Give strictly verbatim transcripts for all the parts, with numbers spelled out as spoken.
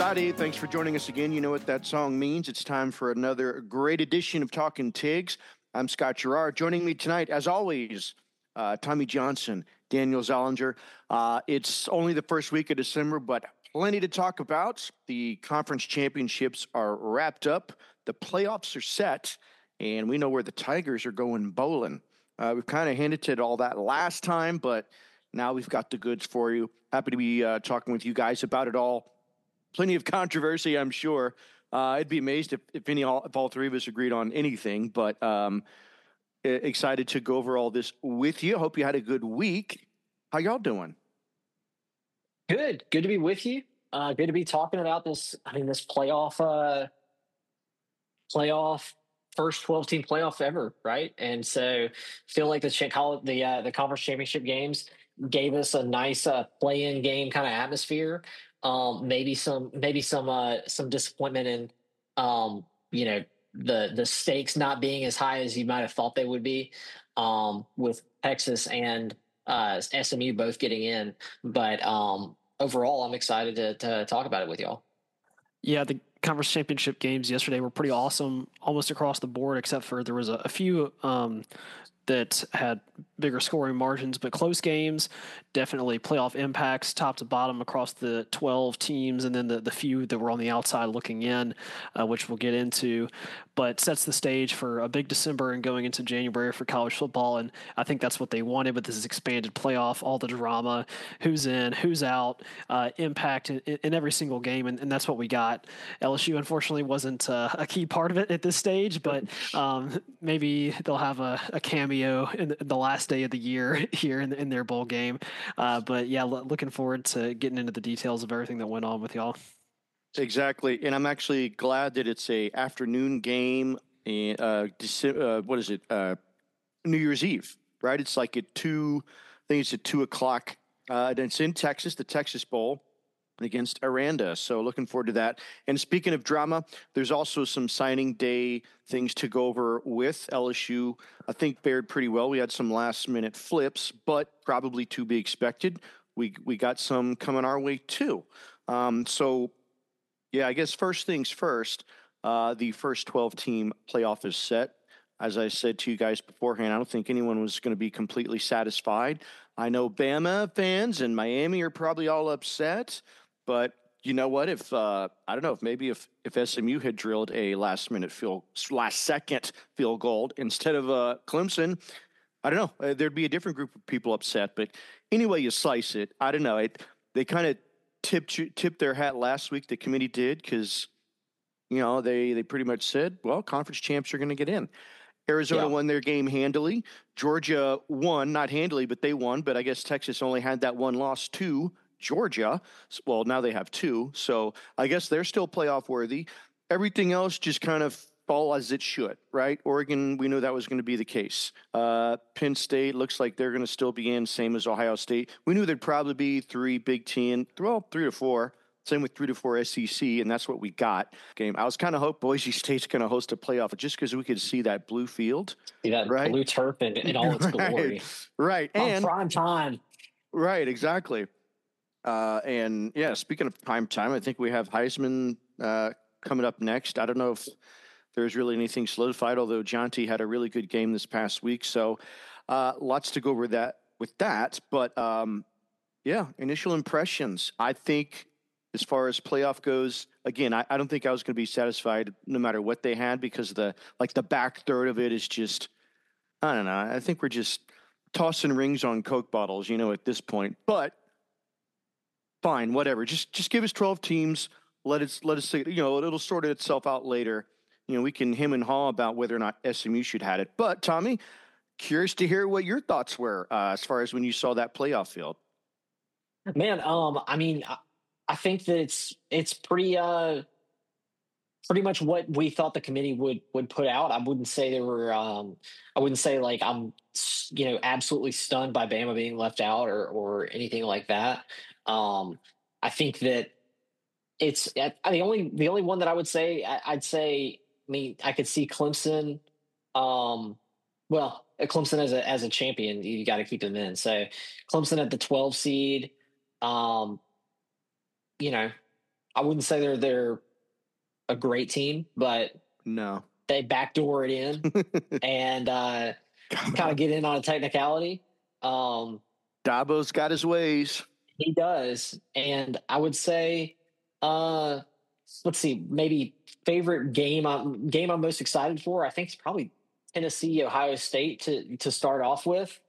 Howdy, thanks for joining us again. You know what that song means. It's time for another great edition of Talking Tigs. I'm Scott Gerard. Joining me tonight, as always, uh, Tommy Johnson, Daniel Zollinger. Uh, it's only the first week of December, but plenty to talk about. The conference championships are wrapped up. The playoffs are set, and we know where the Tigers are going bowling. Uh, we've kind of hinted at all that last time, but now we've got the goods for you. Happy to be uh, talking with you guys about it all. Plenty of controversy, I'm sure. Uh, I'd be amazed if, if any all, if all three of us agreed on anything, but um, excited to go over all this with you. Hope you had a good week. How y'all doing? Good. Good to be with you. Uh, good to be talking about this. I mean, this playoff, uh, playoff first twelve team playoff ever, right? And so, feel like the ch- call it the uh, the conference championship games gave us a nice uh, play-in game kind of atmosphere. Um, maybe some maybe some uh, some disappointment in um, you know the the stakes not being as high as you might have thought they would be, um, with Texas and uh, S M U both getting in. But um, overall, I'm excited to to talk about it with y'all. Yeah, the conference championship games yesterday were pretty awesome, almost across the board, except for there was a, a few um, that had bigger scoring margins, but close games, definitely playoff impacts top to bottom across the twelve teams, and then the, the few that were on the outside looking in, uh, which we'll get into, but sets the stage for a big December and going into January for college football. And I think that's what they wanted with this expanded playoff, all the drama, who's in, who's out, uh, impact in, in every single game. And, and that's what we got. L S U, unfortunately, wasn't uh, a key part of it at this stage, but um, maybe they'll have a, a cameo in the, in the last day of the year here in, in their bowl game. Uh, but yeah, lo- looking forward to getting into the details of everything that went on with y'all. Exactly, and I'm actually glad that it's a afternoon game. And uh, uh, what is it? Uh, New Year's Eve, right? It's like at two. I think it's at two o'clock. Uh, and it's in Texas, the Texas Bowl against Aranda. So looking forward to that. And speaking of drama, there's also some signing day things to go over with L S U. I think fared pretty well. We had some last minute flips, but probably to be expected. We we got some coming our way too. Um, so. Yeah, I guess first things first, uh, the first twelve team playoff is set. As I said to you guys beforehand, I don't think anyone was going to be completely satisfied. I know Bama fans and Miami are probably all upset, but you know what? If uh, I don't know if maybe if, if S M U had drilled a last minute field, last second field goal instead of uh, Clemson, I don't know. Uh, there'd be a different group of people upset. But anyway, you slice it. I don't know. It they kind of tipped tipped their hat last week. The committee did because, you know, they they pretty much said, well, conference champs are going to get in. Arizona yeah. won their game handily. Georgia won, not handily, but they won. But I guess Texas only had that one loss to Georgia. Well, now they have two. So I guess they're still playoff worthy. Everything else just kind of fall as it should, right? Oregon, we knew that was going to be the case. Uh, Penn State looks like they're going to still be in, same as Ohio State. We knew there'd probably be three Big Ten, well, three to four. Same with three to four S E C, and that's what we got. Game. I was kind of hope Boise State's going to host a playoff just because we could see that blue field, see that right? blue turf in, in all its right. glory, right? On and prime time, right? Exactly. Uh, and yeah, speaking of prime time, I think we have Heisman uh, coming up next. I don't know if there's really anything solidified, although Jonty had a really good game this past week. So uh, lots to go over that with that. But um, yeah, initial impressions. I think as far as playoff goes, again, I, I don't think I was going to be satisfied no matter what they had because the like the back third of it is just, I don't know. I think we're just tossing rings on Coke bottles, you know, at this point. But fine, whatever. Just just give us twelve teams. Let it let us see. You know, it'll sort itself out later. You know, we can hem and haw about whether or not S M U should have it. But, Tommy, curious to hear what your thoughts were uh, as far as when you saw that playoff field. Man, um, I mean, I, I think that it's it's pretty uh, pretty much what we thought the committee would would put out. I wouldn't say there were um, I wouldn't say like I'm you know absolutely stunned by Bama being left out or or anything like that. Um, I think that it's I, the only the only one that I would say I, I'd say. I mean, I could see Clemson. Um, well, Clemson as a as a champion, you got to keep them in. So Clemson at the twelve seed. Um, you know, I wouldn't say they're they're a great team, but no, they backdoor it in and uh, kind of get in on a technicality. Um, Dabo's got his ways. He does, and I would say, uh, let's see, maybe favorite game I'm game I'm most excited for. I think it's probably Tennessee, Ohio State to to start off with.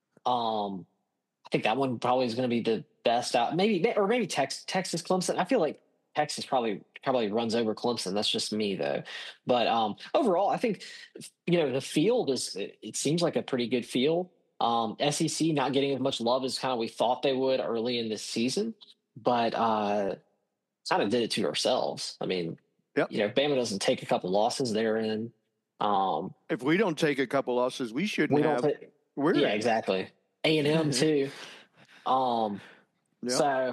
Um, I think that one probably is going to be the best out. Maybe or maybe Texas, Texas, Clemson. I feel like Texas probably probably runs over Clemson. That's just me though. But um, overall, I think you know the field is. It, it seems like a pretty good field. Um, S E C not getting as much love as kind of we thought they would early in this season, but uh, kind of did it to ourselves. I mean, yep. you know, if Bama doesn't take a couple losses, they're in. Um, if we don't take a couple losses, we shouldn't we have. Don't ta- we're yeah, in. exactly. A and M too. Um, yep. So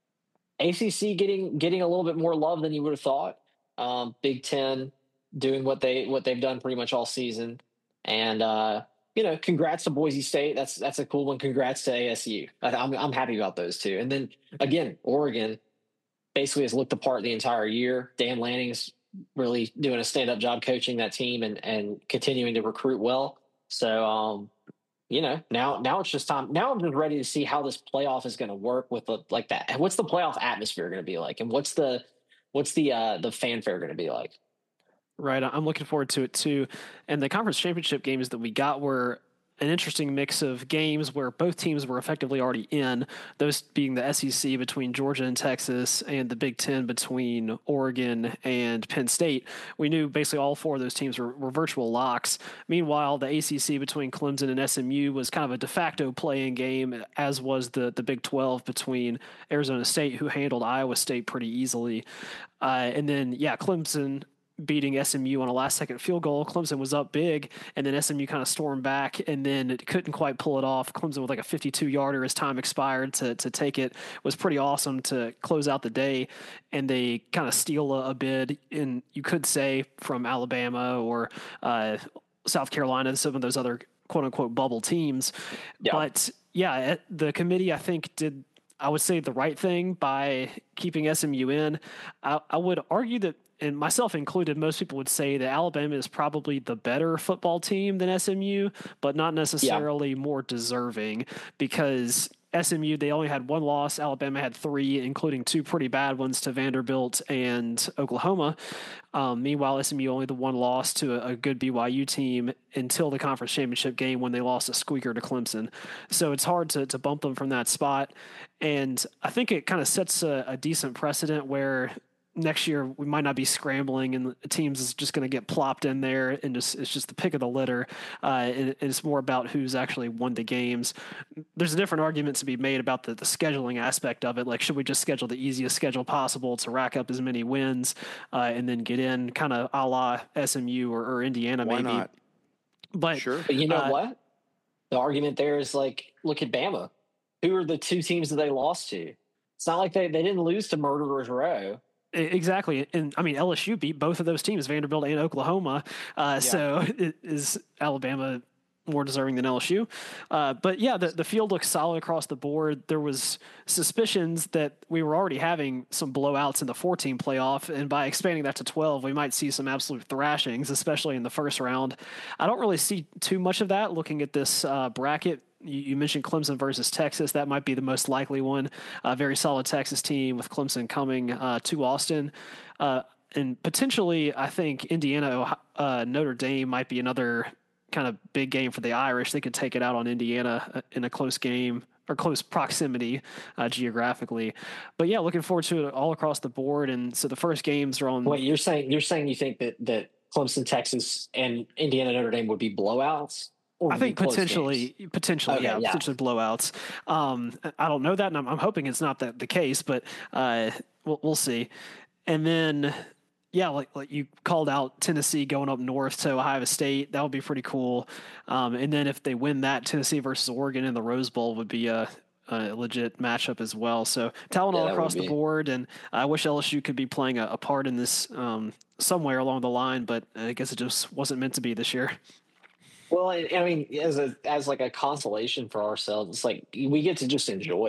A C C getting getting a little bit more love than you would have thought. Um, Big Ten doing what they what they've done pretty much all season, and. Uh, You know, congrats to Boise State. That's that's a cool one. Congrats to A S U. I, I'm I'm happy about those two. And then again, Oregon basically has looked the part the entire year. Dan Lanning's really doing a stand up job coaching that team and and continuing to recruit well. So um, you know, now now it's just time. Now I'm just ready to see how this playoff is going to work with the like that. What's the playoff atmosphere going to be like, and what's the what's the uh, the fanfare going to be like? Right. I'm looking forward to it too. And the conference championship games that we got were an interesting mix of games where both teams were effectively already in, those being the S E C between Georgia and Texas and the Big Ten between Oregon and Penn State. We knew basically all four of those teams were, were virtual locks. Meanwhile, the A C C between Clemson and S M U was kind of a de facto play-in game, as was the, the Big twelve between Arizona State, who handled Iowa State pretty easily. Uh, and then, yeah, Clemson beating S M U on a last-second field goal. Clemson was up big, and then S M U kind of stormed back, and then it couldn't quite pull it off. Clemson with like a fifty-two-yarder as time expired to to take it was pretty awesome to close out the day, and they kind of steal a, a bid, in you could say, from Alabama or uh, South Carolina, some of those other quote-unquote bubble teams. Yeah. But, yeah, the committee, I think, did I would say the right thing by keeping S M U in. I, I would argue that, and myself included, most people would say that Alabama is probably the better football team than S M U, but not necessarily yeah. more deserving, because S M U, they only had one loss. Alabama had three, including two pretty bad ones to Vanderbilt and Oklahoma. Um, meanwhile, S M U only the one loss to a, a good B Y U team until the conference championship game when they lost a squeaker to Clemson. So it's hard to, to bump them from that spot. And I think it kind of sets a, a decent precedent where next year we might not be scrambling and the teams is just going to get plopped in there and just it's just the pick of the litter. Uh, and, and it's more about who's actually won the games. There's a different argument to be made about the, the scheduling aspect of it. Like, should we just schedule the easiest schedule possible to rack up as many wins uh, and then get in, kind of a la S M U or, or Indiana? Why maybe. Not? But sure. But you know uh, what? The argument there is like, look at Bama. Who are the two teams that they lost to? It's not like they, they didn't lose to Murderers Row. Exactly. And I mean, L S U beat both of those teams, Vanderbilt and Oklahoma. Uh, yeah. So is Alabama more deserving than L S U? Uh, but yeah, the, the field looks solid across the board. There was suspicions that we were already having some blowouts in the four-team playoff, and by expanding that to twelve, we might see some absolute thrashings, especially in the first round. I don't really see too much of that looking at this uh, bracket. You mentioned Clemson versus Texas. That might be the most likely one. A very solid Texas team with Clemson coming uh, to Austin. Uh, and potentially, I think Indiana, uh, Notre Dame might be another kind of big game for the Irish. They could take it out on Indiana in a close game or close proximity uh, geographically. But yeah, looking forward to it all across the board. And so the first games are on. Wait, you're saying you're saying you think that that Clemson, Texas, and Indiana, Notre Dame would be blowouts? I think potentially, games? potentially, okay, yeah, yeah, potentially blowouts. Um, I don't know that, and I'm, I'm hoping it's not that the case, but uh, we'll, we'll see. And then, yeah, like like you called out Tennessee going up north to Ohio State. That would be pretty cool. Um, and then if they win that, Tennessee versus Oregon in the Rose Bowl would be a, a legit matchup as well. So talent yeah, all across the board, and I wish L S U could be playing a, a part in this um, somewhere along the line, but I guess it just wasn't meant to be this year. Well, I mean, as a as like a consolation for ourselves, it's like we get to just enjoy it.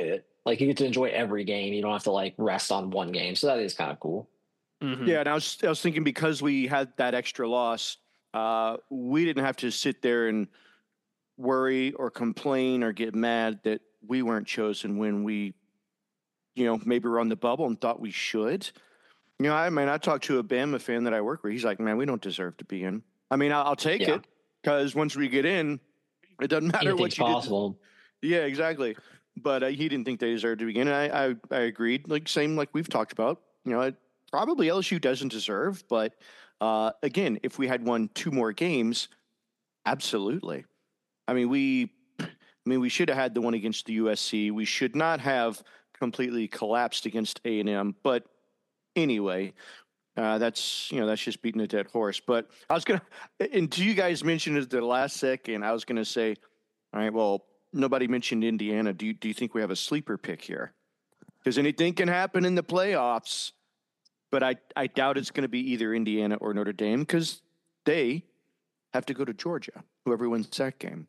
Like you get to enjoy every game. You don't have to like rest on one game. So that is kind of cool. Mhm. Yeah, and I was I was thinking because we had that extra loss, uh, we didn't have to sit there and worry or complain or get mad that we weren't chosen when we, you know, maybe were on the bubble and thought we should. You know, I mean, I talked to a Bama fan that I work with. He's like, "Man, we don't deserve to be in." I mean, I'll, I'll take Yeah. it because once we get in, it doesn't matter Anything's what you possible. did. Yeah, exactly. But uh, he didn't think they deserved to be in. And I, I I agreed. Like same like we've talked about. You know, it, probably L S U doesn't deserve, but uh, again, if we had won two more games, absolutely. I mean, we, I mean, we should have had the one against the U S C. We should not have completely collapsed against A and M. But anyway, uh, that's you know that's just beating a dead horse. But I was gonna, until you guys mentioned it at the last second, I was gonna say, all right, well, nobody mentioned Indiana. Do you do you think we have a sleeper pick here? Because anything can happen in the playoffs. But I, I doubt it's going to be either Indiana or Notre Dame because they have to go to Georgia, whoever wins that game.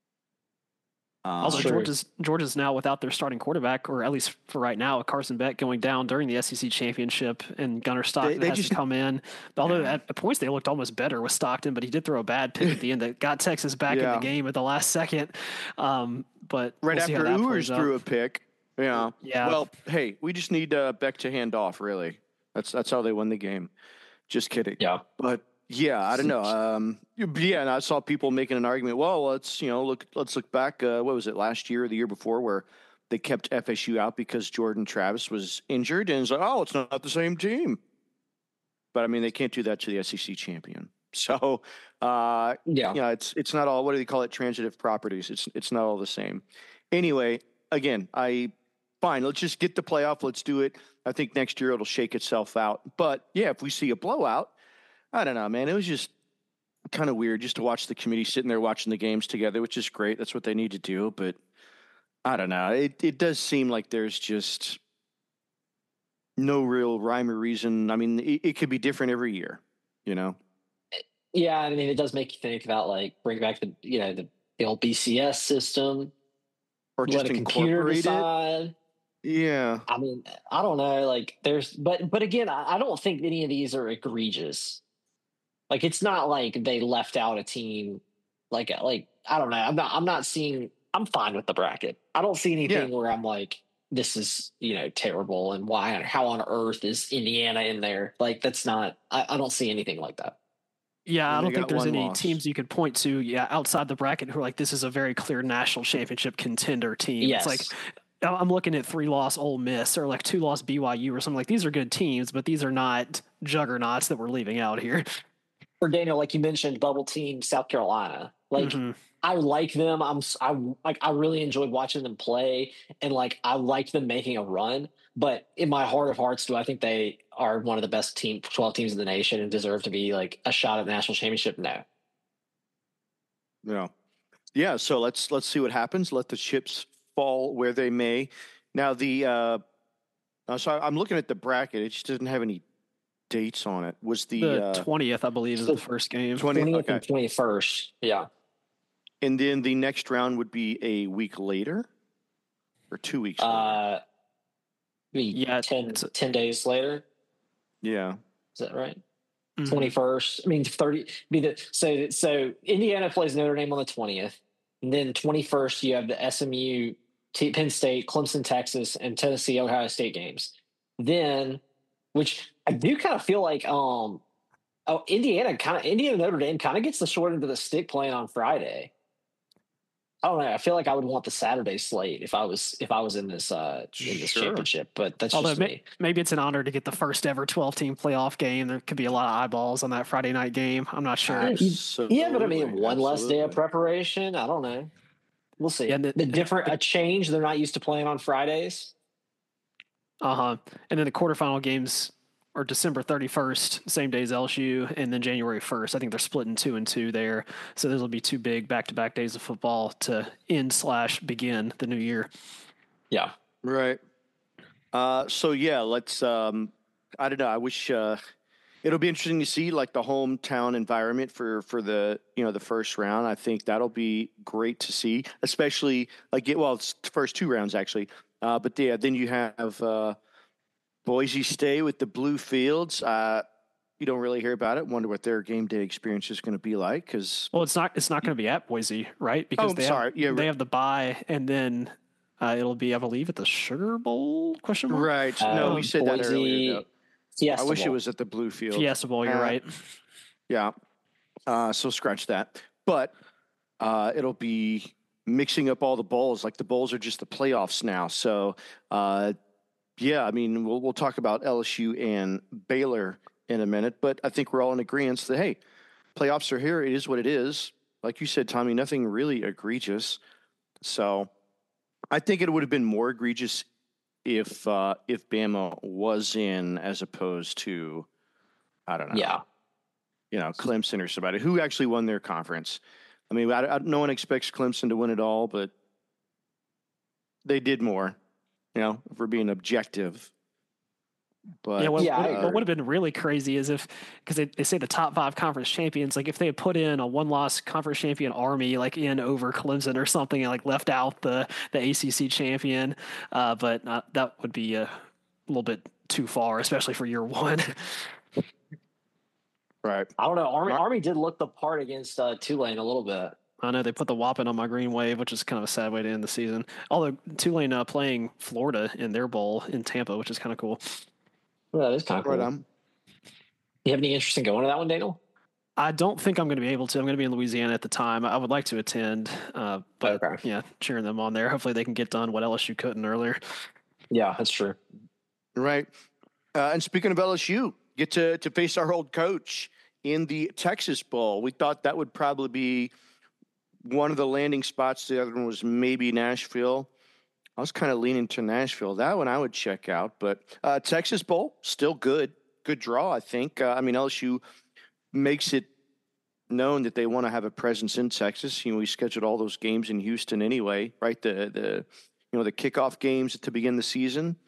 Also, Um, Sure. Georgia's Georgia's now without their starting quarterback, or at least for right now, Carson Beck going down during the S E C championship, and Gunnar Stockton they has just- to come in. Although Yeah. at points they looked almost better with Stockton, but he did throw a bad pick at the end that got Texas back in Yeah. the game at the last second. Um, but right we'll see how after that Ewers plays out. threw a pick. Yeah. Yeah. Well, hey, we just need uh, Beck to hand off, really. That's that's how they won the game. Just kidding. Yeah. But yeah, I don't know. Um, yeah, and I saw people making an argument. Well, let's you know look. Let's look back. Uh, what was it last year or the year before, where they kept F S U out because Jordan Travis was injured, and it's like, oh, it's not the same team. But I mean, they can't do that to the S E C champion. So, uh, Yeah. you know, it's it's not all. What do they call it? Transitive properties. It's it's not all the same. Anyway, again, I fine. Let's just get the playoff. Let's do it. I think next year it'll shake itself out. But yeah, if we see a blowout. I don't know, man. It was just kind of weird just to watch the committee sitting there watching the games together, which is great. That's what they need to do. But I don't know. It it does seem like there's just no real rhyme or reason. I mean, it, it could be different every year, you know? Yeah. I mean, it does make you think about like bring back the, you know, the, the old B C S system. Or just Let a computer incorporate it. decide. Yeah. I mean, I don't know. Like, there's, but, but again, I, I don't think any of these are egregious. Like, it's not like they left out a team. Like, like I don't know. I'm not. I'm not seeing. I'm fine with the bracket. I don't see anything Yeah. where I'm like, this is you know terrible, and why? How on earth is Indiana in there? Like, that's not. I, I don't see anything like that. Yeah, And I they don't think got there's one any loss. teams you could point to, yeah, outside the bracket who are like, this is a very clear national championship contender team. Yes. It's like, I'm looking at three loss Ole Miss or like two loss B Y U or something like these are good teams, but these are not juggernauts that we're leaving out here. For Daniel, like you mentioned, bubble team South Carolina. Like, Mhm. I like them. I'm s- I like I really enjoyed watching them play, and like I liked them making a run. But in my heart of hearts, do I think they are one of the best team twelve teams in the nation and deserve to be like a shot at the national championship? No. Yeah. Yeah. So let's let's see what happens. Let the chips fall where they may. Now the uh, uh, so I'm looking at the bracket. It just doesn't have any dates on it. Was the, The uh, twentieth, I believe, is so the first game. twenty? twentieth Okay. and twenty-first. Yeah. And then the next round would be a week later or two weeks later. Uh, be Yeah, ten, it's- ten days later. Yeah. Is that right? Mhm. twenty-first. I mean, thirty. Be the so so Indiana plays Notre Dame on the twentieth, and then twenty-first you have the S M U, T- Penn State, Clemson, Texas, and Tennessee, Ohio State games. Then, which I do kind of feel like, um, oh, Indiana kind of Indiana Notre Dame kind of gets the short end of the stick playing on Friday. I don't know. I feel like I would want the Saturday slate if I was if I was in this uh in this Sure. championship, but that's Although just may, me. maybe it's an honor to get the first ever twelve team playoff game. There could be a lot of eyeballs on that Friday night game. I'm not sure. Absolutely. Yeah, but I mean, one less day of Absolutely. preparation. I don't know. We'll see. Yeah, and the, the- different a change. They're not used to playing on Fridays. Uh huh. And then the quarterfinal games are December thirty-first, same day as L S U, and then January first. I think they're splitting two and two there. So those will be two big back to back days of football to end slash begin the new year. Yeah. Right. Uh, so yeah, let's. Um, I don't know. I wish uh, it'll be interesting to see like the hometown environment for for the you know the first round. I think that'll be great to see, especially like get well, it's the first two rounds actually. Uh, but yeah, then you have uh, Boise State with the Blue Fields. Uh, you don't really hear about it. Wonder what their game day experience is going to be like. Because well, it's not it's not going to be at Boise, right? Because oh, I'm they sorry. have Yeah, they right. have the bye, and then uh, it'll be, I believe, at the Sugar Bowl? Question mark. Right. No, we Um, said that earlier. Boise, Though. I Fiesta wish it Bowl. was at the Blue Field. Fiesta Bowl. You're Uh, right. Yeah. Uh, so scratch that. But uh, it'll be mixing up all the bowls. Like the bowls are just the playoffs now. So, uh, yeah, I mean, we'll we'll talk about L S U and Baylor in a minute. But I think we're all in agreement that, hey, playoffs are here. It is what it is. Like you said, Tommy, nothing really egregious. So I think it would have been more egregious if uh, if Bama was in as opposed to, I don't know. Yeah. You know, Clemson or somebody who actually won their conference. I mean, I, I, no one expects Clemson to win it all, but they did more, you know, if we're being objective. But yeah, what, Yeah, I what, what agree. would have been really crazy is if, because they, they say the top five conference champions, like if they had put in a one-loss conference champion Army, like in over Clemson or something, and like left out the the A C C champion, uh, but uh, that would be a little bit too far, especially for year one. right. I don't know. Army Mar- Army did look the part against uh, Tulane a little bit. I know they put the whopping on my green wave, which is kind of a sad way to end the season. Although Tulane uh, playing Florida in their bowl in Tampa, which is kind of cool. Well, that is kind of cool. Right on. You have any interest in going to that one, Daniel? I don't think I'm going to be able to. I'm going to be in Louisiana at the time. I would like to attend, uh, but Okay. yeah, cheering them on there. Hopefully they can get done what L S U couldn't earlier. Yeah, that's true. Right. Uh, and speaking of L S U, get to, to face our old coach in the Texas Bowl. We thought that would probably be one of the landing spots. The other one was maybe Nashville. I was kind of leaning to Nashville. That one I would check out. But uh, Texas Bowl, still good. Good draw, I think. Uh, I mean, L S U makes it known that they want to have a presence in Texas. You know, we scheduled all those games in Houston anyway, right? The, the you know, the kickoff games to begin the season.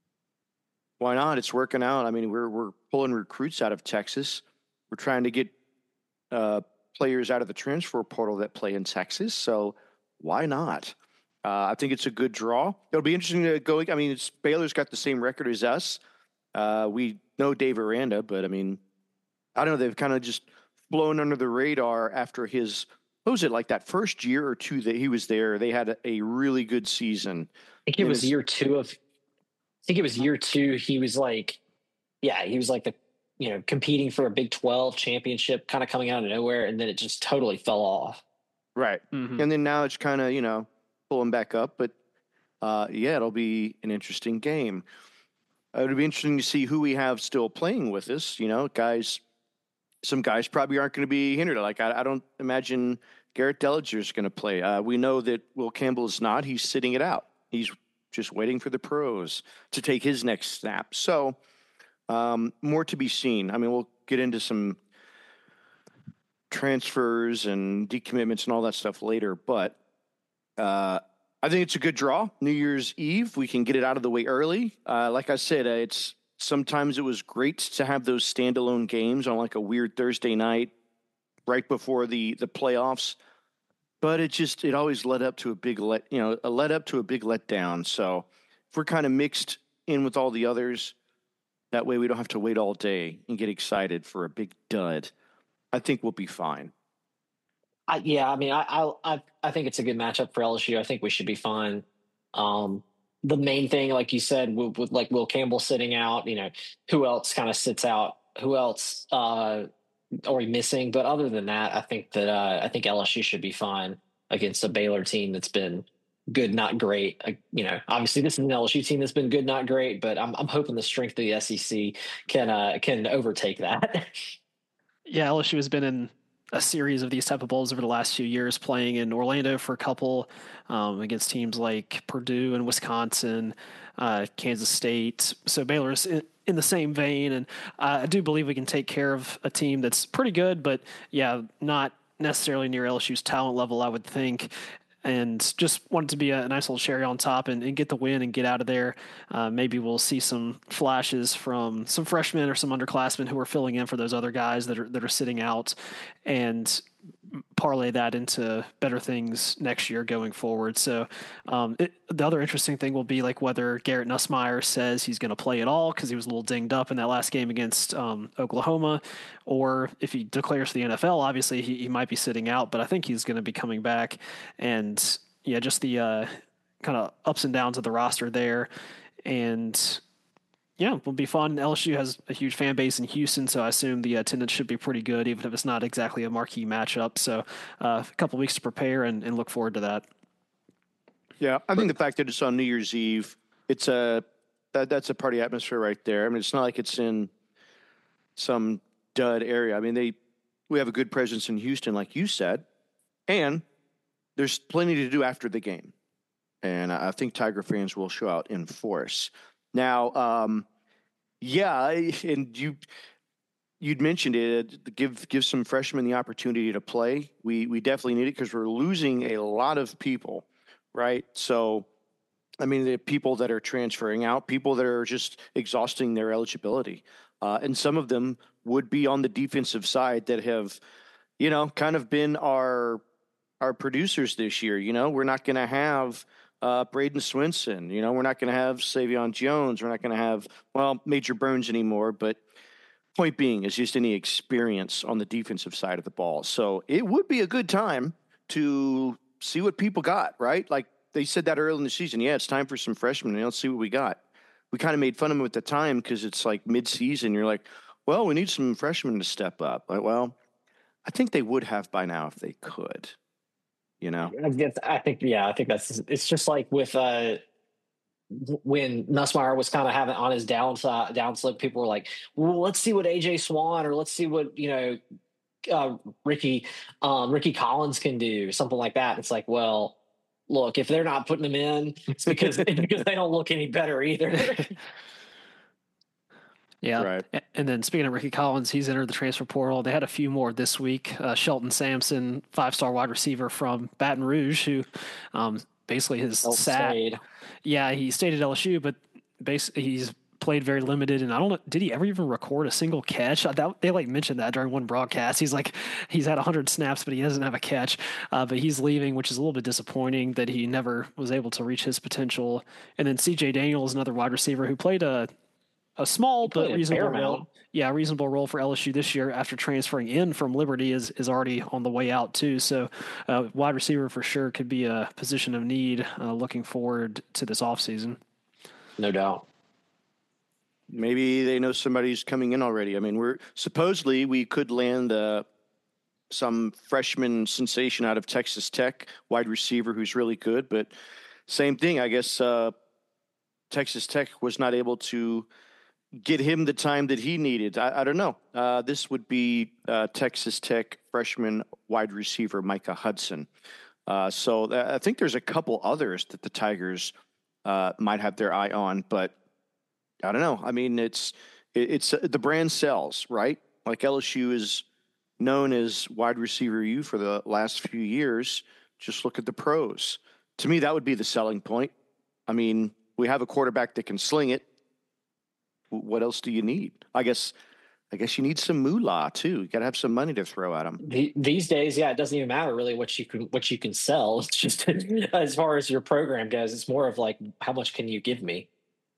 Why not? It's working out. I mean, we're we're pulling recruits out of Texas. We're trying to get uh, players out of the transfer portal that play in Texas. So why not? Uh, I think it's a good draw. It'll be interesting to go. I mean, it's, Baylor's got the same record as us. Uh, we know Dave Aranda, but I mean, I don't know. They've kind of just flown under the radar after his, what was it, like that first year or two that he was there? They had a, a really good season. I think it And was it's- year two of. I think it was year two. He was like, yeah, he was like the, you know, competing for a Big twelve championship, kind of coming out of nowhere, and then it just totally fell off. Right. Mm-hmm. And then now it's kind of, you know, pulling back up. But uh, yeah, it'll be an interesting game. Uh, it'll be interesting to see who we have still playing with us. You know, guys, some guys probably aren't going to be hindered. Like, I, I don't imagine Garrett Dellinger is going to play. Uh, we know that Will Campbell is not. He's sitting it out. He's just waiting for the pros to take his next snap. So um, more to be seen. I mean, we'll get into some transfers and decommitments and all that stuff later, but uh, I think it's a good draw. New Year's Eve, we can get it out of the way early. Uh, like I said, uh, it's sometimes it was great to have those standalone games on like a weird Thursday night right before the the playoffs, but it just it always led up to a big let you know a led up to a big letdown. So if we're kind of mixed in with all the others, that way we don't have to wait all day and get excited for a big dud. I think we'll be fine. I, yeah, I mean, I, I I I think it's a good matchup for L S U. I think we should be fine. Um, the main thing, like you said, with, with like Will Campbell sitting out, you know, who else kind of sits out? Who else uh, are we missing? But other than that, I think that uh, I think L S U should be fine against a Baylor team that's been good, not great. Uh, you know, obviously this is an L S U team that's been good, not great. But I'm I'm hoping the strength of the S E C can uh, can overtake that. Yeah, L S U has been in a series of these type of bowls over the last few years, playing in Orlando for a couple um, against teams like Purdue and Wisconsin, uh, Kansas State. So Baylor's in, in the same vein, and uh, I do believe we can take care of a team that's pretty good, but yeah, not necessarily near L S U's talent level, I would think. And just wanted to be a nice little cherry on top and, and get the win and get out of there. Uh, maybe we'll see some flashes from some freshmen or some underclassmen who are filling in for those other guys that are that are sitting out. And parlay that into better things next year going forward. So um, it, the other interesting thing will be like whether Garrett Nussmeier says he's going to play at all because he was a little dinged up in that last game against um, Oklahoma, or if he declares for the N F L, obviously he, he might be sitting out, but I think he's going to be coming back. And yeah, just the uh, kind of ups and downs of the roster there. And yeah, it'll be fun. L S U has a huge fan base in Houston, so I assume the attendance should be pretty good, even if it's not exactly a marquee matchup. So uh, a couple of weeks to prepare and, and look forward to that. Yeah, I think the fact that it's on New Year's Eve, it's a that, that's a party atmosphere right there. I mean, it's not like it's in some dud area. I mean, they we have a good presence in Houston, like you said, and there's plenty to do after the game. And I think Tiger fans will show out in force. Now, um, yeah, and you you'd mentioned it. Give give some freshmen the opportunity to play. We we definitely need it because we're losing a lot of people, right? So, I mean, the people that are transferring out, people that are just exhausting their eligibility, uh, and some of them would be on the defensive side that have, you know, kind of been our our producers this year. You know, we're not going to have. Uh, Braden Swinson, you know, we're not going to have Savion Jones. We're not going to have, well, Major Burns anymore. But point being is just any experience on the defensive side of the ball. So it would be a good time to see what people got, right? Like they said that early in the season. Yeah, it's time for some freshmen. And let's see what we got. We kind of made fun of them at the time because it's like mid-season. You're like, well, we need some freshmen to step up. Like, well, I think they would have by now if they could. You know, I guess I think yeah, I think that's it's just like with uh when Nussmeier was kind of having on his downside downslip, people were like, well, let's see what A J Swan or let's see what you know uh, Ricky um, Ricky Collins can do, something like that. It's like, well, look, if they're not putting them in, it's because it's because they don't look any better either. Yeah. Right. And then speaking of Ricky Collins, he's entered the transfer portal. They had a few more this week. Uh, Shelton Sampson, five-star wide receiver from Baton Rouge, who um, basically has sat. Stayed. Yeah, he stayed at L S U, but basically he's played very limited. And I don't know, did he ever even record a single catch? I doubt, they like mentioned that during one broadcast. He's like, he's had one hundred snaps, but he doesn't have a catch. Uh, but he's leaving, which is a little bit disappointing that he never was able to reach his potential. And then C J Daniels, another wide receiver who played a A small but reasonable role. Yeah, reasonable role for L S U this year after transferring in from Liberty is, is already on the way out too. So uh, wide receiver for sure could be a position of need uh, looking forward to this offseason. No doubt. Maybe they know somebody's coming in already. I mean, we're supposedly we could land uh, some freshman sensation out of Texas Tech, wide receiver who's really good. But same thing, I guess uh, Texas Tech was not able to get him the time that he needed. I, I don't know. Uh, this would be uh, Texas Tech freshman wide receiver Micah Hudson. Uh, so th- I think there's a couple others that the Tigers uh, might have their eye on, but I don't know. I mean, it's it, it's uh, the brand sells, right? Like L S U is known as wide receiver U for the last few years. Just look at the pros. To me, that would be the selling point. I mean, we have a quarterback that can sling it. What else do you need? I guess, I guess you need some moolah too. You got to have some money to throw at them. The, these days, yeah, it doesn't even matter really what you can what you can sell. It's just as far as your program goes, it's more of like how much can you give me?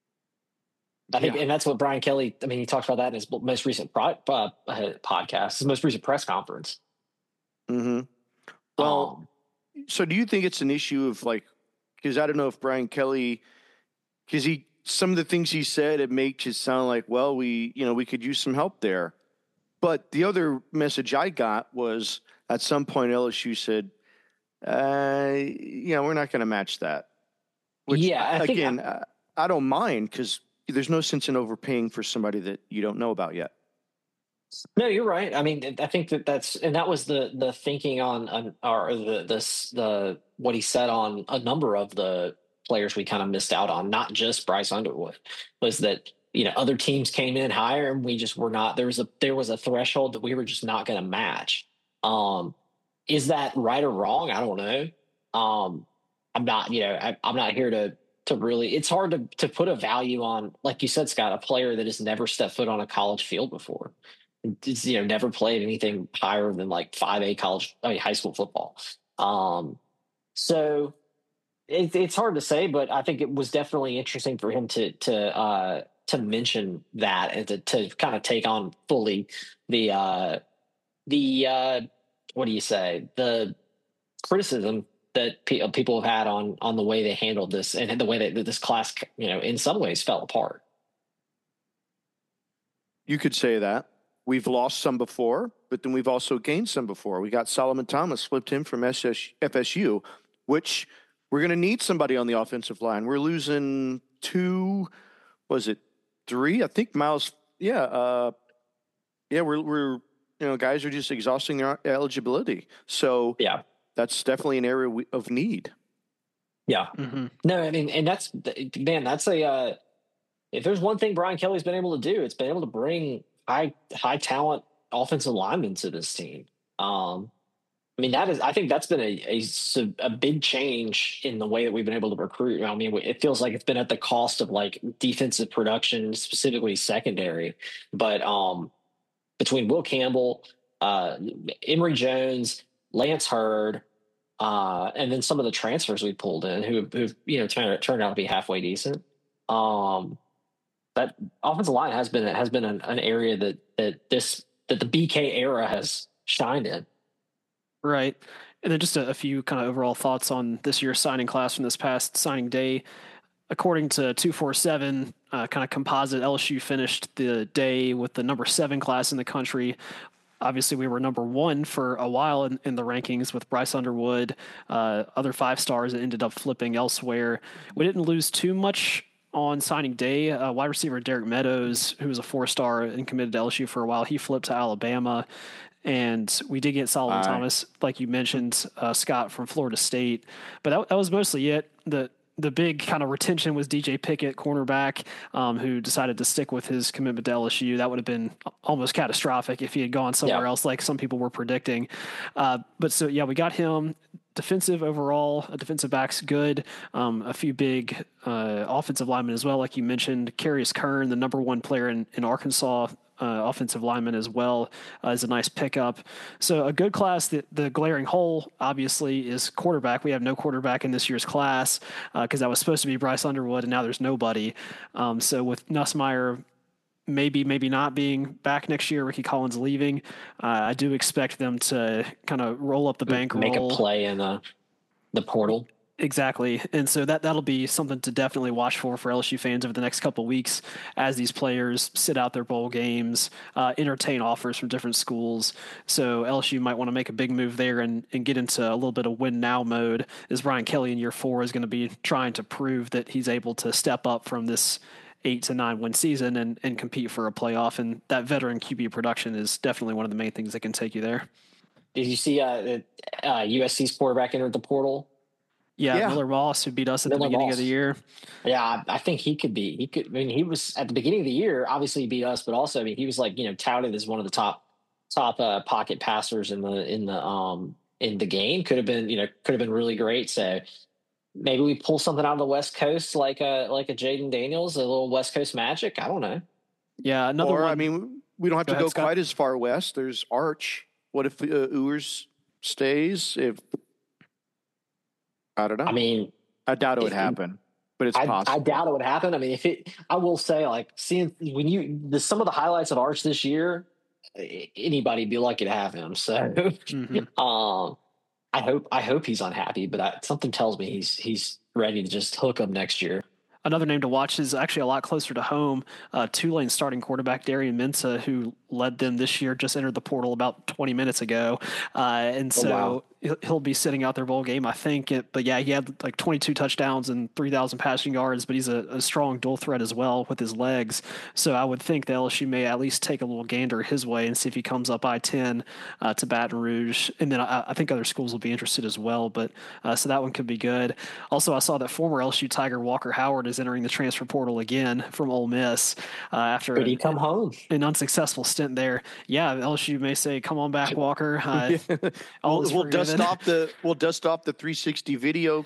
I think, Yeah. and that's what Brian Kelly. I mean, he talked about that in his most recent pro, uh, podcast, his most recent press conference. Mm-hmm. Well, um, so do you think it's an issue of like, because I don't know if Brian Kelly, because he. Some of the things he said, it makes it sound like, well, we, you know, we could use some help there. But the other message I got was at some point L S U said, uh, yeah, we're not going to match that. Which, yeah, I again, think I, I don't mind because there's no sense in overpaying for somebody that you don't know about yet. No, you're right. I mean, I think that that's, and that was the the thinking on, on or the this the what he said on a number of the players we kind of missed out on, not just Bryce Underwood, was that, you know, other teams came in higher and we just were not, there was a, there was a threshold that we were just not going to match. Um, is that right or wrong? I don't know. Um, I'm not, you know, I, I'm not here to, to really, it's hard to, to put a value on, like you said, Scott, a player that has never stepped foot on a college field before. Just, you know, never played anything higher than like five A college, I mean, high school football. Um, so it, it's hard to say, but I think it was definitely interesting for him to to uh, to mention that and to, to kind of take on fully the uh, the uh, what do you say the criticism that pe- people have had on on the way they handled this and the way that, that this class, you know, in some ways fell apart. You could say that. We've lost some before, but then we've also gained some before. We got Solomon Thomas, flipped him from S S, F S U, which we're going to need somebody on the offensive line. We're losing two, was it three? I think Miles, yeah, uh, yeah, we're, we're, you know, guys are just exhausting their eligibility. So Yeah. that's definitely an area we, of need. Yeah. Mm-hmm. No, I mean, and that's, man, that's a, uh, if there's one thing Brian Kelly's been able to do, it's been able to bring high, high talent offensive linemen to this team. Um, I mean, that is, I think that's been a, a, a big change in the way that we've been able to recruit. I mean, it feels like it's been at the cost of like defensive production, specifically secondary, but, um, between Will Campbell, uh, Emory Jones, Lance Hurd, uh, and then some of the transfers we pulled in who, who you know, turned, turned out to be halfway decent. Um, that offensive line has been has been an, an area that that this that the B K era has shined in. Right. And then just a, a few kind of overall thoughts on this year's signing class from this past signing day. According to two forty-seven, uh, kind of composite, L S U finished the day with the number seven class in the country. Obviously, we were number one for a while in, in the rankings with Bryce Underwood, uh, other five stars that ended up flipping elsewhere. We didn't lose too much on signing day. Uh, wide receiver Derek Meadows, who was a four-star and committed to L S U for a while, he flipped to Alabama. And we did get Solomon Aye. Thomas, like you mentioned, uh, Scott from Florida State. But that, that was mostly it. The the big kind of retention was D J Pickett, cornerback, um, who decided to stick with his commitment to L S U. That would have been almost catastrophic if he had gone somewhere Yeah. else, like some people were predicting. Uh, but so, yeah, we got him. Defensive overall, a defensive back's good. Um, a few big uh, offensive linemen as well, like you mentioned. Carius Kern, the number one player in, in Arkansas, uh, offensive lineman as well, uh, is a nice pickup. So a good class. The, the glaring hole, obviously, is quarterback. We have no quarterback in this year's class because uh, that was supposed to be Bryce Underwood, and now there's nobody. Um, so with Nussmeier maybe, maybe not being back next year, Ricky Collins leaving, uh, I do expect them to kind of roll up the bankroll. Make a play in the, the portal. Exactly. And so that, that'll be something to definitely watch for for L S U fans over the next couple of weeks as these players sit out their bowl games, uh, entertain offers from different schools. So L S U might want to make a big move there and, and get into a little bit of win now mode, as Brian Kelly in year four is going to be trying to prove that he's able to step up from this eight to nine win season and, and compete for a playoff. And that veteran Q B production is definitely one of the main things that can take you there. Did you see uh, uh, U S C's quarterback entered the portal? Yeah, Yeah. Miller Moss, who beat us at Miller the beginning Moss. of the year. Yeah, I, I think he could be. He could. I mean, he was at the beginning of the year. Obviously, he beat us, but also, I mean, he was like, you know, touted as one of the top top uh, pocket passers in the in the um in the game. Could have been, you know, could have been really great. So maybe we pull something out of the West Coast, like a like a Jaden Daniels, a little West Coast magic. I don't know. Yeah, another or, one. I mean, we don't have Go to ahead, go Scott. quite as far west. There's Arch. What if uh, Ewers stays? If I don't know. I mean, I doubt it would if- happen, but it's I, possible. I doubt it would happen. I mean, if it, I will say, like, seeing when you the some of the highlights of Arch this year, a- anybody'd be lucky to have him. So, Mhm. um, I hope I hope he's unhappy, but I, something tells me he's he's ready to just hook him next year. Another name to watch is actually a lot closer to home. Uh, Tulane starting quarterback Darian Mensah, who led them this year, just entered the portal about twenty minutes ago. Uh, and so Oh, wow. he'll, he'll be sitting out their bowl game, I think. It, but yeah, he had like twenty-two touchdowns and three thousand passing yards, but he's a, a strong dual threat as well with his legs. So I would think that L S U may at least take a little gander his way and see if he comes up I ten uh, to Baton Rouge. And then I, I think other schools will be interested as well. But uh, so that one could be good. Also, I saw that former L S U Tiger Walker Howard is entering the transfer portal again from Ole Miss uh, after Could he an, come home? an unsuccessful stint there. Yeah, L S U may say, "Come on back, Walker." Uh, all we'll, is we'll dust forgiven. off the we'll dust off the three sixty video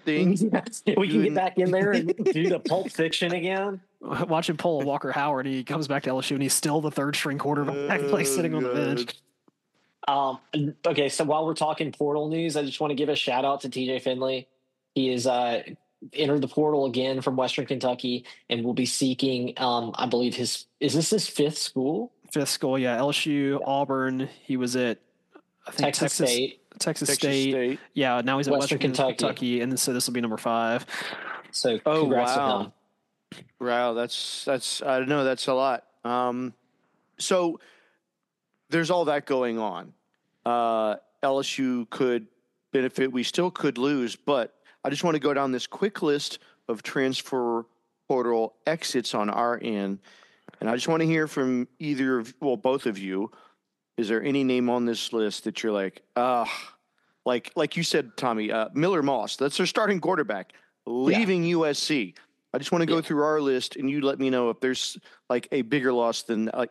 thing. We can get back in there and do the Pulp Fiction again. Watching Paul Walker Howard, he comes back to L S U and he's still the third string quarterback, Oh, like sitting on the bench. Um, okay, so while we're talking portal news, I just want to give a shout out to T J Finley. He is uh, entered the portal again from Western Kentucky and will be seeking, um, I believe his is this his fifth school? Fifth school, yeah. L S U, Auburn. He was at I think Texas, Texas State. Texas, Texas State. State. Yeah, now he's at Western Western, Kentucky. Kentucky. and then so this will be number five. So Oh, congrats wow. to him. Wow, that's that's I don't know, that's a lot. Um, so there's all that going on. Uh, L S U could benefit. We still could lose, but I just want to go down this quick list of transfer portal exits on our end, and I just want to hear from either of, well, both of you. Is there any name on this list that you're like, ah, like like you said, Tommy, uh, Miller Moss? That's their starting quarterback leaving U S C. I just want to go Yeah. through our list, and you let me know if there's like a bigger loss than like.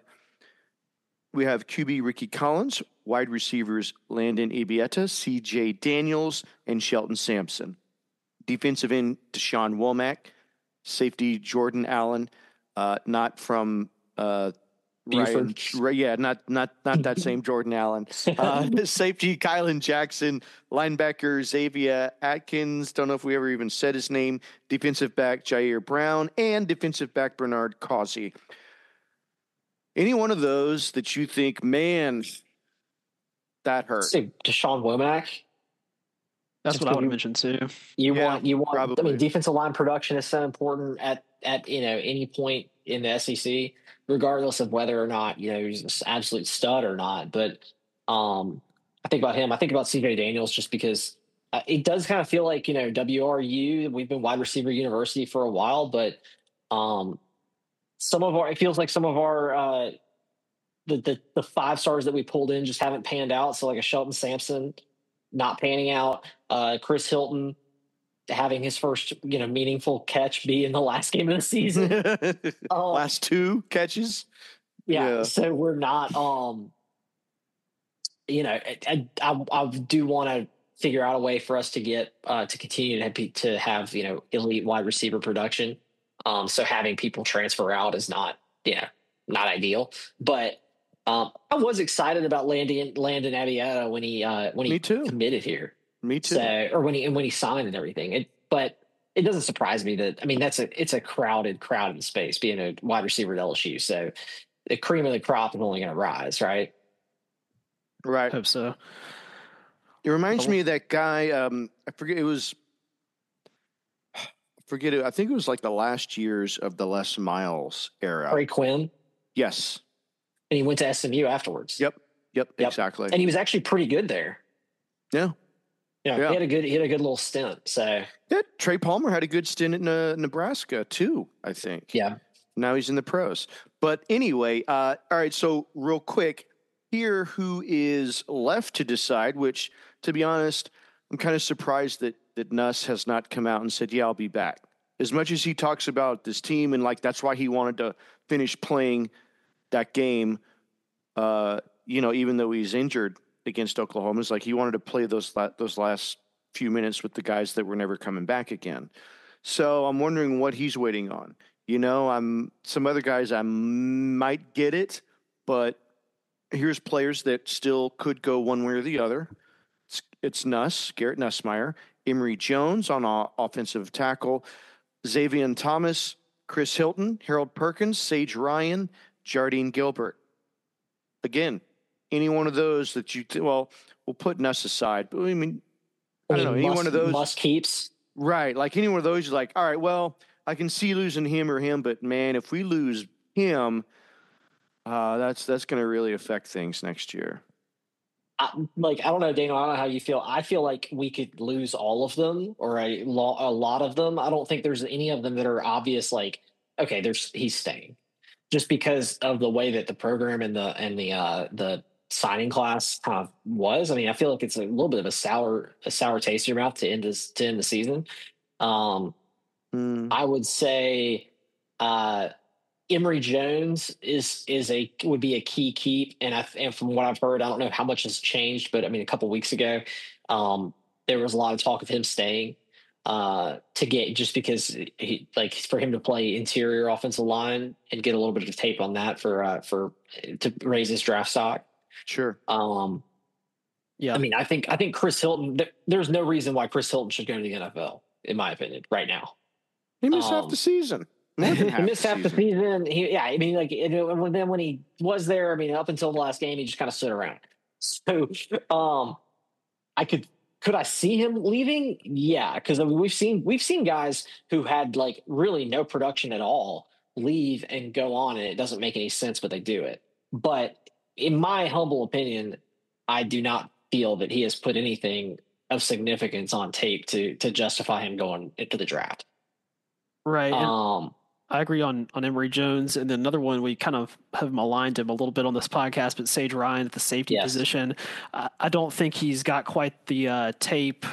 We have Q B Ricky Collins, wide receivers Landon Ibieta, C J Daniels, and Shelton Sampson. Defensive end Deshaun Womack, safety Jordan Allen, uh, not from uh, Ryan, Buford. right, yeah, not not not that same Jordan Allen. Uh, safety Kylan Jackson, linebacker Xavier Atkins. Don't know if we ever even said his name. Defensive back Jair Brown and defensive back Bernard Causey. Any one of those that you think, man, that hurt? Say Deshaun Womack. That's Just what I would you- have mentioned too. You Yeah, want you want. I probably. mean, defensive line production is so important at at you know any point in the S E C, regardless of whether or not you know he's an absolute stud or not. But um, I think about him. I think about C J Daniels just because uh, it does kind of feel like you know W R U. We've been wide receiver university for a while, but um, some of our it feels like some of our uh, the the the five stars that we pulled in just haven't panned out. So like a Shelton Sampson not panning out, uh, Chris Hilton having his first you know meaningful catch be in the last game of the season. Um, Last two catches. yeah, yeah. so we're not um you know I I, I, I do want to figure out a way for us to get uh to continue to have, to have you know elite wide receiver production. Um, so having people transfer out is not you know not ideal, but um, I was excited about Landon Landon Abiata when he uh when he Me too. committed here. Me too. So, or when he and when he signed and everything. It, but it doesn't surprise me that I mean that's a it's a crowded, crowded space being a wide receiver at L S U. So the cream of the crop is only going to rise, right? right. Hope so. It reminds Oh. me of that guy. Um, I forget it was. I forget it. I think it was like the last years of the Les Miles era. Trey Quinn, Yes. and he went to S M U afterwards. Yep. Yep. Yep. Exactly. and he was actually pretty good there. yeah. You know, Yeah. he had a good he had a good little stint. So Yeah. Trey Palmer had a good stint in uh, Nebraska too. I think. yeah, Now he's in the pros. But anyway, uh, all right. So real quick, here who is left to decide? Which, to be honest, I'm kind of surprised that that Nuss has not come out and said, "Yeah, I'll be back." As much as he talks about this team and like that's why he wanted to finish playing that game, uh, you know, even though he's injured against Oklahoma, it's like he wanted to play those la- those last few minutes with the guys that were never coming back again. So I'm wondering what he's waiting on. You know, I'm some other guys I m- might get it, but here's players that still could go one way or the other. It's, it's Nuss, Garrett Nussmeyer, Emory Jones on o- offensive tackle, Xavier Thomas, Chris Hilton, Harold Perkins, Sage Ryan, Jardine Gilbert. Again, any one of those that you, th- well, we'll put Nuss aside, but I mean, I don't know, any must, one of those. must keeps. Right. Like any one of those, you're like, all right, well, I can see losing him or him, but man, if we lose him, uh, that's that's going to really affect things next year. I, like I don't know, Daniel. I don't know how you feel. I feel like we could lose all of them or a, lo- a lot of them. I don't think there's any of them that are obvious. Like, okay, there's he's staying, just because of the way that the program and the and the uh, the signing class kind of was. I mean, I feel like it's a little bit of a sour a sour taste in your mouth to end this to end the season. Um, Mm. I would say uh, Emory Jones is is a would be a key keep, and I and from what I've heard, I don't know how much has changed, but I mean, a couple weeks ago, um, there was a lot of talk of him staying. uh, to get just because he like for him to play interior offensive line and get a little bit of tape on that for uh, for to raise his draft stock. Sure. Um, Yeah. I mean, I think I think Chris Hilton. Th- there's no reason why Chris Hilton should go to the N F L, in my opinion, right now. He missed half Um, the season. More than half he missed the half the season. season. He, yeah, I mean, like, it, it- when then when he was there, I mean, up until the last game, he just kind of stood around. So, um, I could could I see him leaving? Yeah, because I mean, we've seen we've seen guys who had like really no production at all leave and go on, and it doesn't make any sense, but they do it. But in my humble opinion, I do not feel that he has put anything of significance on tape to to justify him going into the draft. Right. And Um, I agree on, on Emory Jones. And then another one, we kind of have maligned him a little bit on this podcast, but Sage Ryan at the safety Yes. position. I, I don't think he's got quite the uh, tape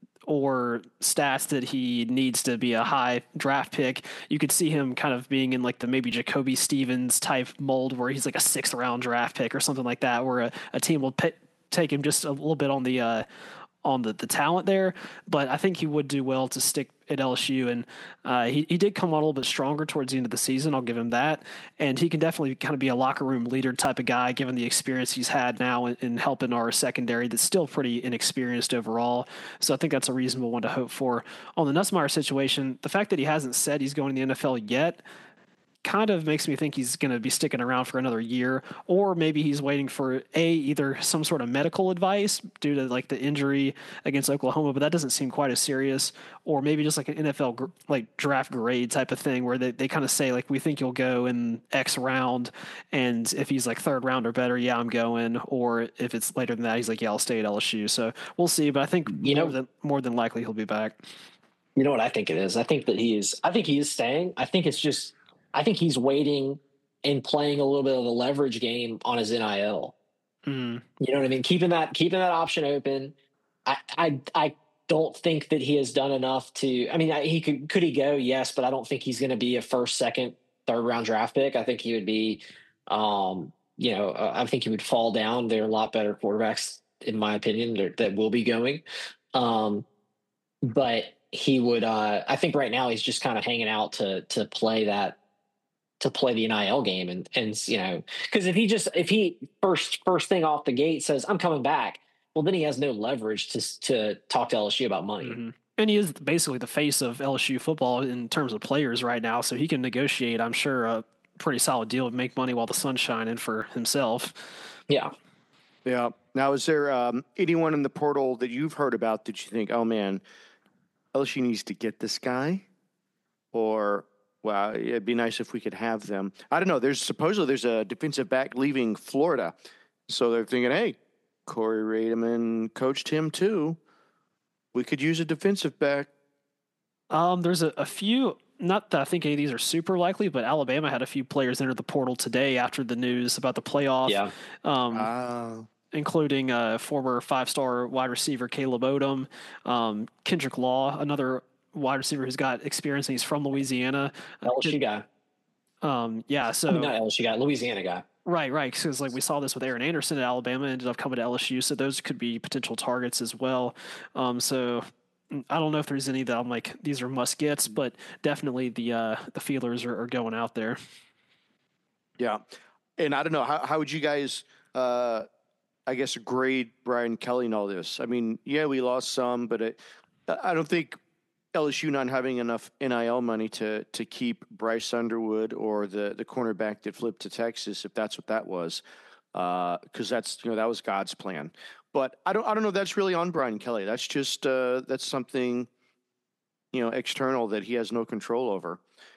or stats that he needs to be a high draft pick. You could see him kind of being in like the maybe Jacoby Stevens type mold where he's like a sixth round draft pick or something like that, where a, a team will pay, take him just a little bit on the, uh, on the, the talent there, but I think he would do well to stick at L S U. And uh, he, he did come on a little bit stronger towards the end of the season. I'll give him that. And he can definitely kind of be a locker room leader type of guy, given the experience he's had now in, in helping our secondary that's still pretty inexperienced overall. So I think that's a reasonable one to hope for. On the Nussmeier situation, the fact that he hasn't said he's going to the N F L yet kind of makes me think he's going to be sticking around for another year, or maybe he's waiting for a either some sort of medical advice due to like the injury against Oklahoma, but that doesn't seem quite as serious, or maybe just like an N F L gr- like draft grade type of thing where they, they kind of say like, we think you'll go in X round, and if he's like third round or better, yeah, I'm going, or if it's later than that, he's like, yeah, I'll stay at L S U. So we'll see, but I think You more know- than more than likely he'll be back. You know what I think it is? I think that he is. I think he is staying. I think it's just. I think he's waiting and playing a little bit of a leverage game on his N I L. Mm. You know what I mean? Keeping that keeping that option open. I I I don't think that he has done enough to. I mean, I, he could could he go? Yes, but I don't think he's going to be a first, second, third round draft pick. I think he would be. Um, you know, uh, I think he would fall down. There are a lot better quarterbacks, in my opinion, that, that will be going. Um, but he would. Uh, I think right now he's just kind of hanging out to to play that. to play the N I L game. And, and, you know, cause if he just, if he first, first thing off the gate says, I'm coming back, well, then he has no leverage to, to talk to L S U about money. Mm-hmm. And he is basically the face of L S U football in terms of players right now. So he can negotiate, I'm sure, a pretty solid deal and make money while the sun's shining for himself. Yeah. Yeah. Now, is there um, anyone in the portal that you've heard about that you think, oh man, L S U needs to get this guy? Or, well, it'd be nice if we could have them. I don't know. There's supposedly there's a defensive back leaving Florida. So they're thinking, hey, Corey Rademan coached him too. We could use a defensive back. Um, there's a, a few, not that I think any of these are super likely, but Alabama had a few players enter the portal today after the news about the playoff. Yeah. Um, Uh, including uh, former five-star wide receiver Caleb Odom, um, Kendrick Law, another wide receiver who's got experience, and he's from Louisiana. L S U guy. Um, yeah, so I mean, not L S U guy, Louisiana guy. right, right, because like we saw this with Aaron Anderson at Alabama, ended up coming to L S U, so those could be potential targets as well. Um, so I don't know if there's any that I'm like these are must gets, but definitely the uh, the feelers are, are going out there. yeah, and I don't know how how would you guys, uh, I guess, grade Brian Kelly and all this? I mean, yeah, we lost some, but it, I don't think L S U not having enough N I L money to to keep Bryce Underwood or the the cornerback that flipped to Texas, if that's what that was, because uh, that's you know that was God's plan. But I don't I don't know if that's really on Brian Kelly. That's just uh, that's something you know external that he has no control over.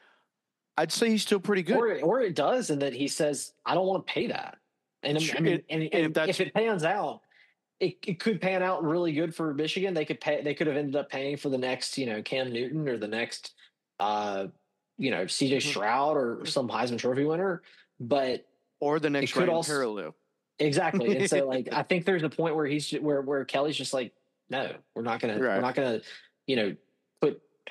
I'd say he's still pretty good. Or, or it does, in that he says, I don't want to pay that. And I mean, and, and, and if, if it pans out, it, it could pan out really good for Michigan. They could pay. They could have ended up paying for the next, you know, Cam Newton or the next, uh, you know, C J Stroud or some Heisman Trophy winner. But or the next Ryan Perrilloux. Exactly. And so, like, I think there's a point where he's where where Kelly's just like, no, we're not gonna, right. we're not gonna, you know, put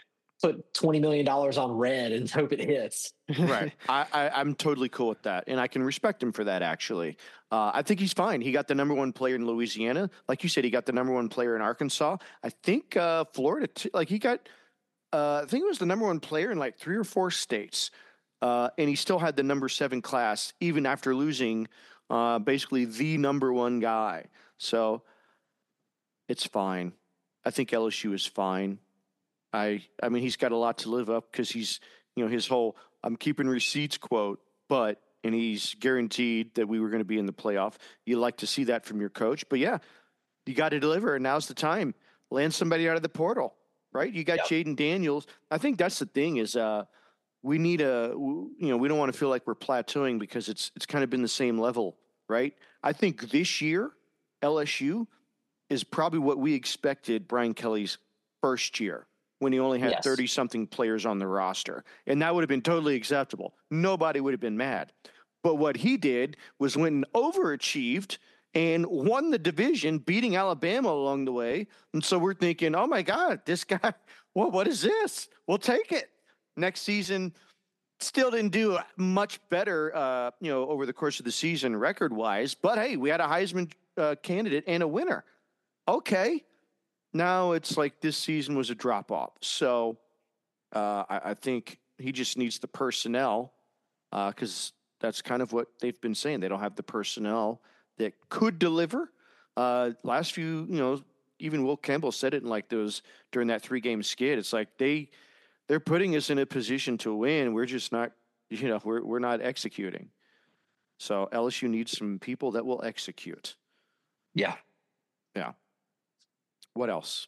put twenty million dollars on red and hope it hits. Right. I, I, I'm totally cool with that. And I can respect him for that, actually. Uh, I think he's fine. He got the number one player in Louisiana. Like you said, he got the number one player in Arkansas. I think uh, Florida, t- like he got, uh, I think it was the number one player in like three or four states. Uh, and he still had the number seven class, even after losing uh, basically the number one guy. So it's fine. I think L S U is fine. I I mean, he's got a lot to live up because he's, you know, his whole I'm keeping receipts quote, but, and he's guaranteed that we were going to be in the playoff. You like to see that from your coach. But yeah, you got to deliver. And now's the time. Land somebody out of the portal, right? You got yep. Jaden Daniels. I think that's the thing is uh, we need a, you know, we don't want to feel like we're plateauing because it's it's kind of been the same level, right? I think this year, L S U is probably what we expected Brian Kelly's first year, when he only had thirty-something yes. players on the roster. And that would have been totally acceptable. Nobody would have been mad. But what he did was went and overachieved and won the division, beating Alabama along the way. And so we're thinking, oh, my God, this guy, well, what is this? We'll take it. Next season, still didn't do much better, uh, you know, over the course of the season record-wise. But, hey, we had a Heisman uh, candidate and a winner. Okay. Now it's like this season was a drop off. So uh, I, I think he just needs the personnel because uh, that's kind of what they've been saying. They don't have the personnel that could deliver. Uh, last few, you know, even Will Campbell said it in like those during that three game skid. It's like they they're putting us in a position to win. We're just not, you know, we're we're not executing. So L S U needs some people that will execute. Yeah. Yeah. What else?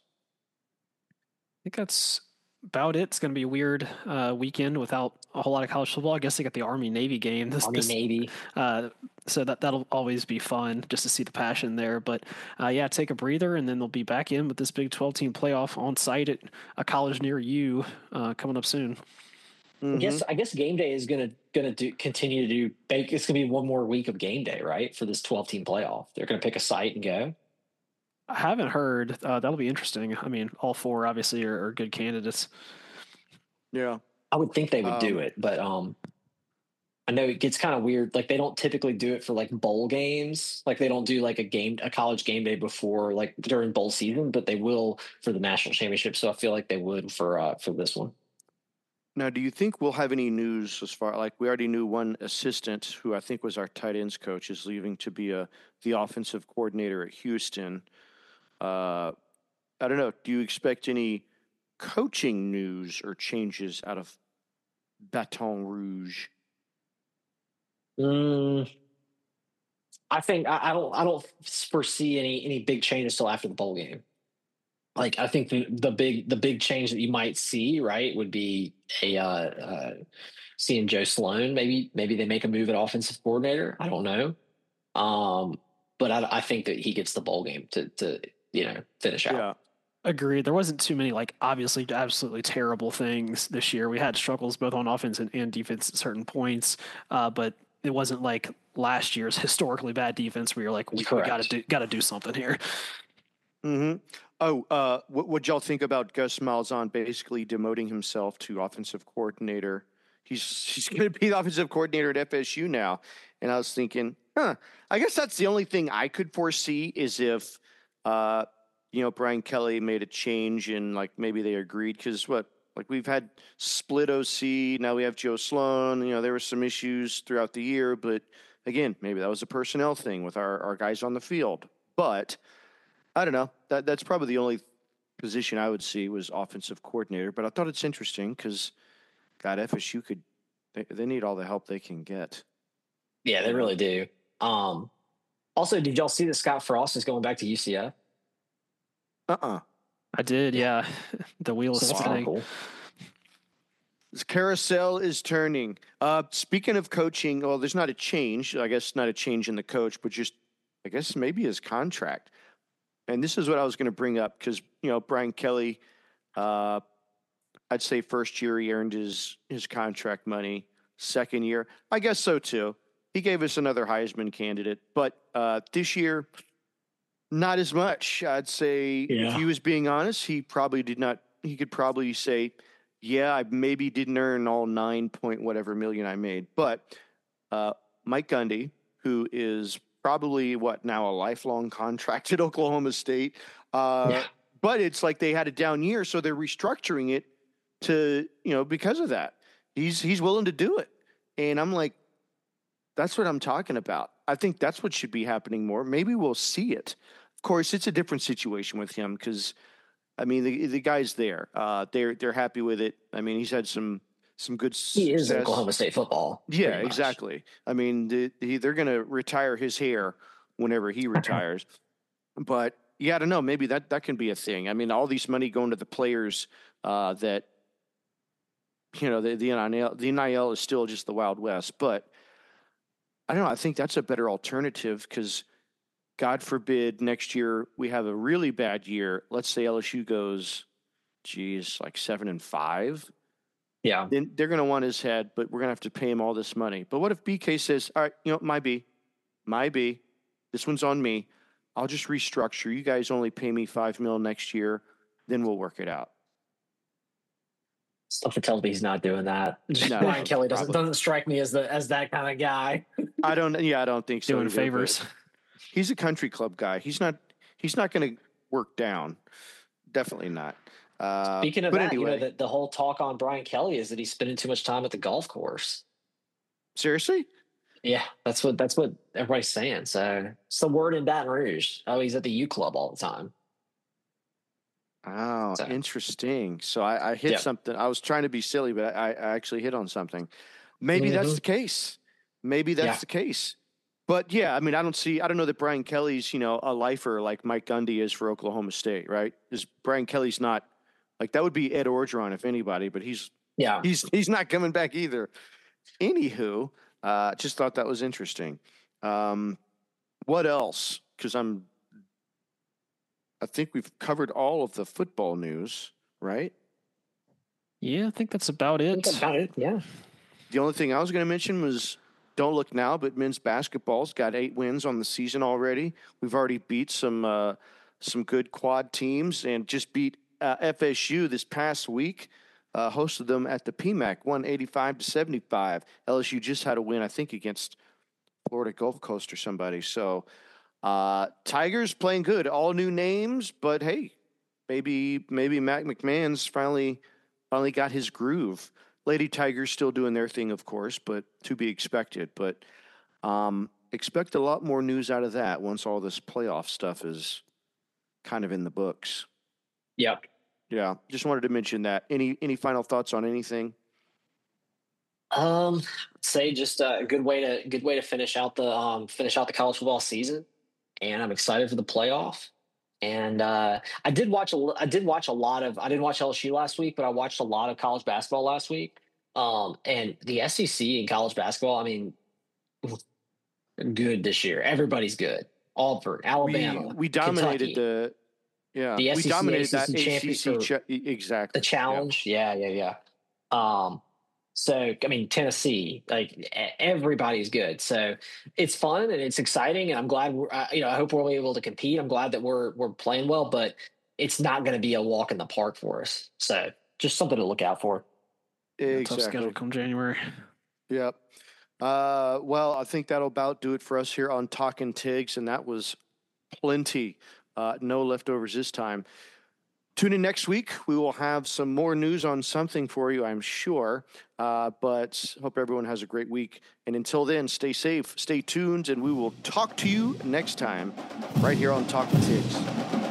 I think that's about it. It's going to be a weird uh, weekend without a whole lot of college football. I guess they got the Army-Navy game. This, Army this, Navy. Uh, so that, that'll always be fun just to see the passion there. But, uh, yeah, take a breather, and then they'll be back in with this Big twelve-team playoff on site at a college near you uh, coming up soon. Mm-hmm. I guess I guess game day is gonna gonna do continue to do. It's gonna be one more week of game day, right, for this twelve-team playoff. They're gonna pick a site and go. I haven't heard. Uh, that'll be interesting. I mean, all four obviously are, are good candidates. Yeah, I would think they would um, do it, but um, I know it gets kind of weird. Like they don't typically do it for like bowl games. Like they don't do like a game, a college game day before like during bowl season, but they will for the national championship. So I feel like they would for uh, for this one. Now, do you think we'll have any news as far like we already knew one assistant who I think was our tight ends coach is leaving to be a the offensive coordinator at Houston. Uh, I don't know. Do you expect any coaching news or changes out of Baton Rouge? Mm, I think I, I don't. I don't foresee any any big changes till after the bowl game. Like I think the, the big the big change that you might see right would be a uh, uh, seeing Joe Sloan. Maybe maybe they make a move at offensive coordinator. I don't know. Um, but I, I think that he gets the bowl game to to. you know, finish out. Yeah. Agreed. There wasn't too many, like, obviously absolutely terrible things this year. We had struggles both on offense and, and defense at certain points, uh, but it wasn't like last year's historically bad defense where you're like, we, we got to do got to do something here. Mm-hmm. Oh, uh, what would y'all think about Gus Malzahn basically demoting himself to offensive coordinator? He's he's going to be the offensive coordinator at F S U now, and I was thinking, huh? I guess that's the only thing I could foresee is if. Uh, you know, Brian Kelly made a change and like maybe they agreed because what like we've had split O C. Now we have Joe Sloan. You know, there were some issues throughout the year, but again, maybe that was a personnel thing with our, our guys on the field. But I don't know. That that's probably the only position I would see was offensive coordinator. But I thought it's interesting because God, F S U could they, they need all the help they can get. Yeah, they really do. Um, Also, did y'all see that Scott Frost is going back to U C F? Uh-uh. I did, yeah. The wheel is so spinning. Cool. This carousel is turning. Uh, speaking of coaching, well, there's not a change. I guess not a change in the coach, but just, I guess maybe his contract. And this is what I was going to bring up because, you know, Brian Kelly, uh, I'd say first year he earned his, his contract money. Second year, I guess so too. He gave us another Heisman candidate, but uh, this year, not as much. I'd say yeah. if he was being honest, he probably did not. He could probably say, yeah, I maybe didn't earn all nine point whatever million I made, but uh, Mike Gundy, who is probably what now a lifelong contract at Oklahoma State, uh, Yeah. but it's like they had a down year, so they're restructuring it to, you know, because of that. He's he's willing to do it, and I'm like, that's what I'm talking about. I think that's what should be happening more. Maybe we'll see it. Of course, it's a different situation with him because, I mean, the the guy's there. Uh, they're they're happy with it. I mean, he's had some some good He is success. Oklahoma State football. Yeah, pretty much. exactly. I mean, the, he, they're going to retire his hair whenever he retires. But yeah, I don't know. Maybe that that can be a thing. I mean, all these money going to the players uh, that, you know, the the N I L, the N I L is still just the Wild West. But I don't know. I think that's a better alternative because, God forbid, next year we have a really bad year. Let's say L S U goes, geez, like seven and five. Yeah. Then they're going to want his head, but we're going to have to pay him all this money. But what if B K says, all right, you know, my B, my B, this one's on me. I'll just restructure. You guys only pay me five mil next year. Then we'll work it out. Stuff that tells me he's not doing that. No, Brian Kelly doesn't probably. doesn't strike me as the as that kind of guy. I don't, yeah, I don't think so. Doing either, favors. but He's a country club guy. He's not, he's not going to work down. Definitely not. Uh, Speaking of but that, anyway, you know, the, the whole talk on Brian Kelly is that he's spending too much time at the golf course. seriously? Yeah, that's what that's what everybody's saying. So it's the word in Baton Rouge. Oh, he's at the U Club all the time. Oh, So- interesting. So I, I hit Yeah. something. I was trying to be silly, but I, I actually hit on something. Maybe that's Mhm. the case. Maybe that's Yeah. the case. But yeah, I mean, I don't see. I don't know that Brian Kelly's, you know, a lifer like Mike Gundy is for Oklahoma State, right? Is Brian Kelly's not like that would be Ed Orgeron if anybody, but he's Yeah. he's he's not coming back either. Anywho, uh, just thought that was interesting. Um, what else? Because I'm, I think we've covered all of the football news, right? Yeah, I think that's about I it. think about it. Yeah. The only thing I was going to mention was don't look now, but men's basketball's got eight wins on the season already. We've already beat some uh, some good quad teams and just beat uh, F S U this past week. Uh, hosted them at the P M A C, one eighty-five to seventy-five. L S U just had a win, I think, against Florida Gulf Coast or somebody. So uh, Tigers playing good, all new names, but hey, maybe maybe Matt McMahon's finally finally got his groove. Lady Tigers still doing their thing, of course, but to be expected. But um, expect a lot more news out of that once all this playoff stuff is kind of in the books. Yeah. Yeah, just wanted to mention that. Any any final thoughts on anything? Um, say just a good way to good way to finish out the um finish out the college football season, and I'm excited for the playoff. And uh, I did watch a I did watch a lot of I didn't watch L S U last week, but I watched a lot of college basketball last week. Um, and the S E C in college basketball, I mean, good this year. Everybody's good. Auburn, Alabama, we we dominated Kentucky. the yeah The we S E C, dominated that A C C A C C championship- cha- exactly the challenge. Yeah, yeah, yeah. Um, so I mean, Tennessee, like e- everybody's good. So it's fun and it's exciting, and I'm glad. We're, uh, you know, I hope we're able to compete. I'm glad that we're we're playing well, but it's not going to be a walk in the park for us. So just something to look out for. Yeah, Tough exactly. schedule come January. Yep. Uh, well, I think that'll about do it for us here on Talkin' Tigs, and that was plenty. Uh, no leftovers this time. Tune in next week. We will have some more news on something for you, I'm sure. Uh, but hope everyone has a great week. And until then, stay safe, stay tuned, and we will talk to you next time right here on Talkin' Tigs.